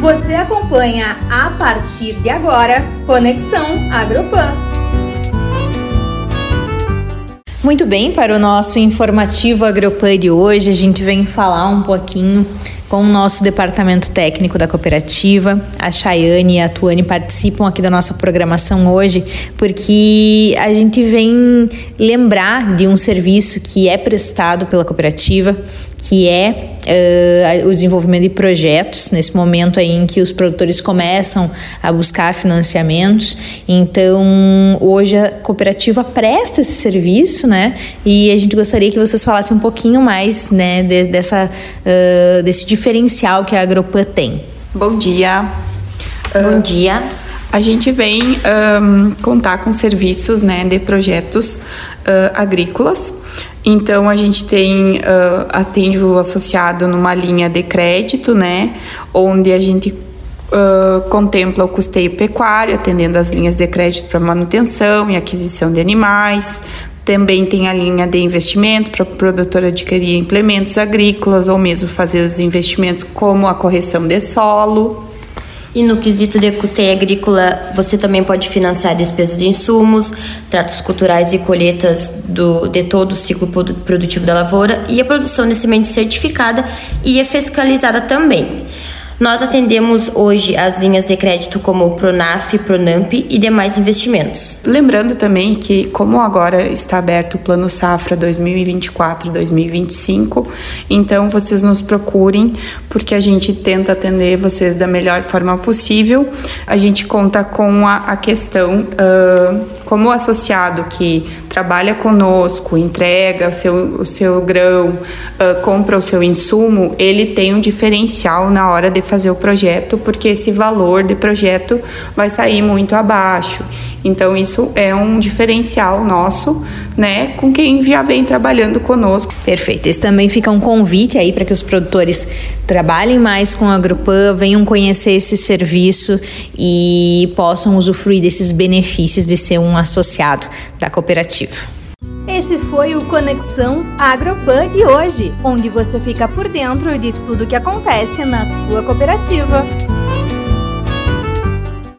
Você acompanha a partir de agora Conexão Agropan. Muito bem, para o nosso informativo Agropan de hoje, a gente vem falar um pouquinho com o nosso departamento técnico da cooperativa. A Chayane e a Tuane participam aqui da nossa programação hoje porque a gente vem lembrar de um serviço que é prestado pela cooperativa, que é o desenvolvimento de projetos, nesse momento aí em que os produtores começam a buscar financiamentos. Então, hoje a cooperativa presta esse serviço, né? E a gente gostaria que vocês falassem um pouquinho mais, né, desse diferencial que a Agropan tem. Bom dia. Bom dia. A gente vem contar com serviços, né, de projetos agrícolas. Então, a gente atende o associado numa linha de crédito, né, onde a gente contempla o custeio pecuário, atendendo as linhas de crédito para manutenção e aquisição de animais. Também tem a linha de investimento para o produtor adquirir implementos agrícolas ou mesmo fazer os investimentos como a correção de solo. E no quesito de custeio agrícola, você também pode financiar despesas de insumos, tratos culturais e colheitas de todo o ciclo produtivo da lavoura e a produção de semente certificada e é fiscalizada também. Nós atendemos hoje as linhas de crédito como o Pronaf, Pronamp e demais investimentos. Lembrando também que, como agora está aberto o Plano Safra 2024-2025, então vocês nos procurem, porque a gente tenta atender vocês da melhor forma possível. A gente conta com a questão, como o associado que trabalha conosco, entrega o seu grão, compra o seu insumo, ele tem um diferencial na hora de fazer o projeto, porque esse valor de projeto vai sair muito abaixo. Então, isso é um diferencial nosso, né, com quem já vem trabalhando conosco. Perfeito. Esse também fica um convite aí para que os produtores trabalhem mais com a Agropan, venham conhecer esse serviço e possam usufruir desses benefícios de ser um associado da cooperativa. Esse foi o Conexão Agropan de hoje, onde você fica por dentro de tudo que acontece na sua cooperativa.